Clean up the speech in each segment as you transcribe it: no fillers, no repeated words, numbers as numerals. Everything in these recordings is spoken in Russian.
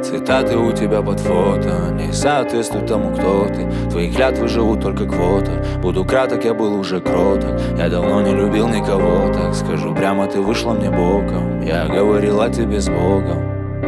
Цитаты у тебя под фото не соответствуют тому, кто ты. Твои клятвы живут только квота. Буду краток, я был уже кроток. Я давно не любил никого, так скажу прямо, ты вышла мне боком. Я говорил о тебе с Богом.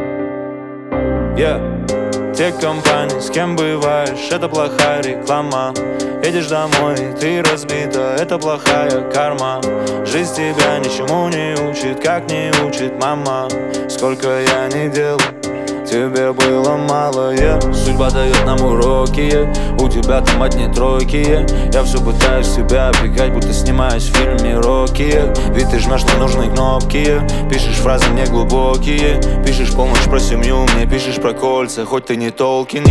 Те компании, с кем бываешь, это плохая реклама. Едешь домой, ты разбита, это плохая карма. Жизнь тебя ничему не учит, как не учит мама. Сколько я не делал, тебе было мало, Судьба дает нам уроки, у тебя там одни тройки. Я все пытаюсь себя опекать, будто снимаюсь в фильме Рокки. Ведь ты жмешь на нужные кнопки, пишешь фразы мне глубокие. Пишешь полночь про семью, мне пишешь про кольца, хоть ты не Толкин,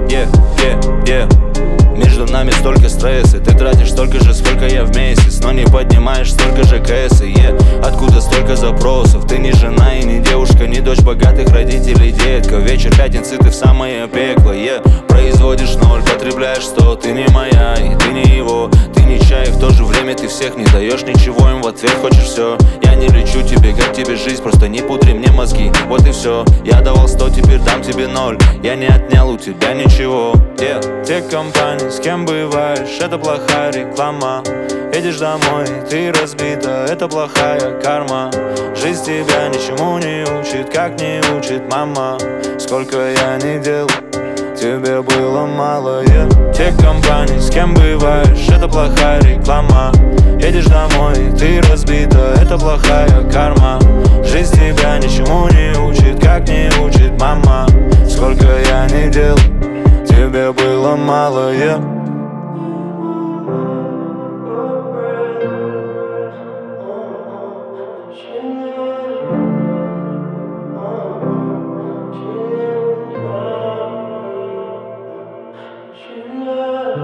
Между нами столько стресса, ты тратишь столько же, сколько я в месяц, но не поднимаешь столько же кэса, Откуда столько запросов? Ты не жена и не девушка, не дочь богатых родителей, детка. Вечер пятницы, ты в самое пекло, Производишь ноль, потребляешь 100, ты не моя и ты не его. Ты не чай, в то же время ты всех не даешь ничего, им в ответ хочешь все. Я не лечу тебе, как тебе жизнь, просто не пудри мне мозги, вот и все. Я давал 100, теперь дам тебе 0, я не отнял у тебя ничего. Те компании, с кем бываешь, это плохая реклама. Едешь домой, ты разбита, это плохая карма. Жизнь тебя ничему не учит, как не учит мама. Сколько я не делал, тебе было мало, Те компании, с кем бываешь, это плохая реклама. Едешь домой, ты разбита, это плохая карма. Жизнь тебя ничему не учит, как не учит мама. Сколько я не делал, тебе было мало, Yeah.